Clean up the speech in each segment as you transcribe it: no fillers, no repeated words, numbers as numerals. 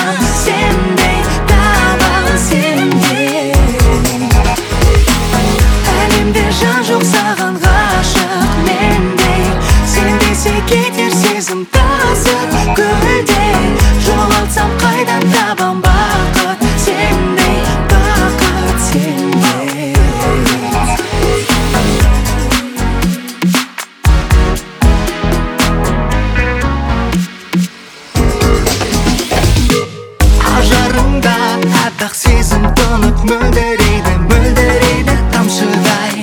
табам сендей, табам сендей. Әлемде жан жоқ саған ғашық мендей, сен десе кетер сезім тасып гүлдей. Жоғалтсам қайдан табам бақыт сендей, бақыт сендей. Ажарыңда аппақ сезім тұнып мөлдірейді, мөлдірейді тамшыдай.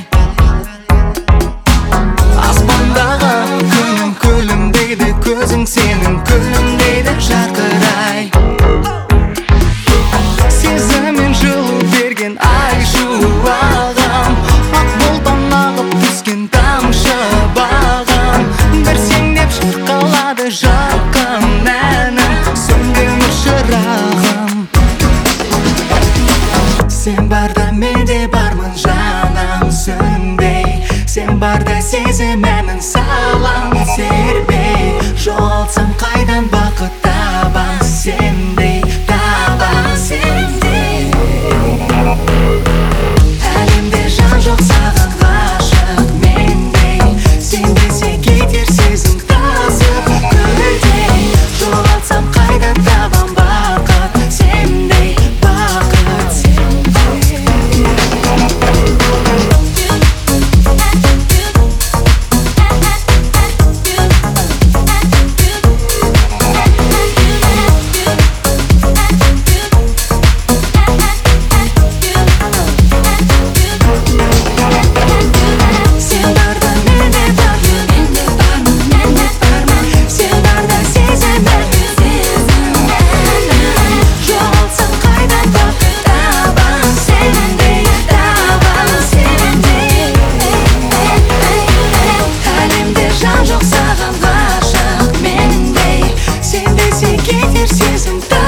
Аспандағы күнім күлімдейді, көзің сенің күлімдейді жарқырай. Сезіммен жылу берген ай шуағым, ақ бұлттан ағып түскен тамшы бағым. Бір сен деп шырқалады жақын әнім, сөнген шырағым. Сен барда мен де бармын жаным сөнбей, сен барда сезім әнін салам серпей. Жоғалтсам қайдан бақыт табам сендей, табам сендей. Әлемде жан жоқ саған ғашық мендей, сен десе кетер сезім тасып гүлдей. Жоғалтсам қайдан табам бақыт сендей, бақыт сендей. Сен барда мен де бармын, мен де бармын, мен де бармын. Сен барда сезім әнін, жоғалтсам қайдан бақыт табам сендей, табам сендей. Әлемде жан жоқ саған ғашық мендей, сен десе кетер сезім